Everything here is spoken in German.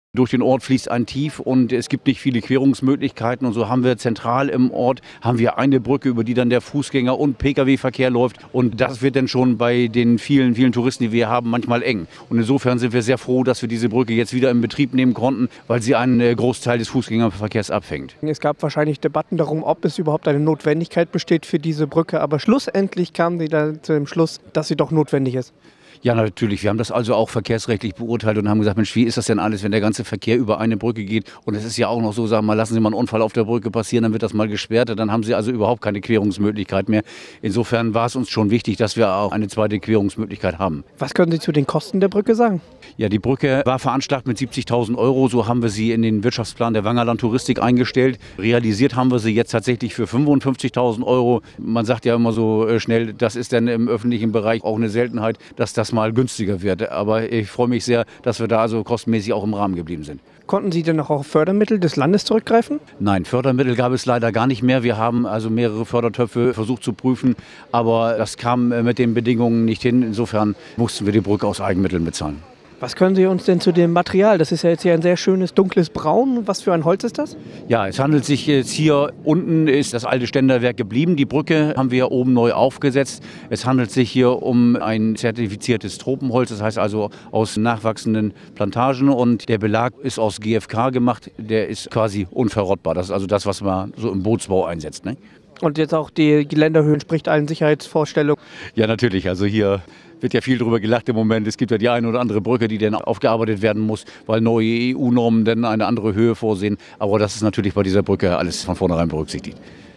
Durch den Ort fließt ein Tief und es gibt nicht viele Querungsmöglichkeiten. Und so haben wir zentral im Ort eine Brücke, über die dann der Fußgänger- und Pkw-Verkehr läuft. Und das wird dann schon bei den vielen, vielen Touristen, die wir haben, manchmal eng. Und insofern sind wir sehr froh, dass wir diese Brücke jetzt wieder in Betrieb nehmen konnten, weil sie einen Großteil des Fußgängerverkehrs abfängt. Es gab wahrscheinlich Debatten darum, ob es überhaupt eine Notwendigkeit besteht für diese Brücke. Aber schlussendlich kamen sie dann zu dem Schluss, dass sie doch notwendig ist. Ja, natürlich. Wir haben das also auch verkehrsrechtlich beurteilt und haben gesagt, Mensch, wie ist das denn alles, wenn der ganze Verkehr über eine Brücke geht? Und es ist ja auch noch so, sagen wir mal, lassen Sie mal einen Unfall auf der Brücke passieren, dann wird das mal gesperrt. Dann haben Sie also überhaupt keine Querungsmöglichkeit mehr. Insofern war es uns schon wichtig, dass wir auch eine zweite Querungsmöglichkeit haben. Was können Sie zu den Kosten der Brücke sagen? Ja, die Brücke war veranschlagt mit 70.000 Euro. So haben wir sie in den Wirtschaftsplan der Wangerland Touristik eingestellt. Realisiert haben wir sie jetzt tatsächlich für 55.000 Euro. Man sagt ja immer so schnell, das ist dann im öffentlichen Bereich auch eine Seltenheit, dass das mal günstiger wird. Aber ich freue mich sehr, dass wir da also kostenmäßig auch im Rahmen geblieben sind. Konnten Sie denn noch auf Fördermittel des Landes zurückgreifen? Nein, Fördermittel gab es leider gar nicht mehr. Wir haben also mehrere Fördertöpfe versucht zu prüfen, aber das kam mit den Bedingungen nicht hin. Insofern mussten wir die Brücke aus Eigenmitteln bezahlen. Was können Sie uns denn zu dem Material? Das ist ja jetzt hier ein sehr schönes dunkles Braun. Was für ein Holz ist das? Ja, es handelt sich jetzt hier unten ist das alte Ständerwerk geblieben. Die Brücke haben wir oben neu aufgesetzt. Es handelt sich hier um ein zertifiziertes Tropenholz, das heißt also aus nachwachsenden Plantagen. Und der Belag ist aus GFK gemacht. Der ist quasi unverrottbar. Das ist also das, was man so im Bootsbau einsetzt, ne? Und jetzt auch die Geländerhöhe entspricht allen Sicherheitsvorstellungen. Ja, natürlich. Also hier wird ja viel drüber gelacht im Moment. Es gibt ja die eine oder andere Brücke, die dann aufgearbeitet werden muss, weil neue EU-Normen dann eine andere Höhe vorsehen. Aber das ist natürlich bei dieser Brücke alles von vornherein berücksichtigt.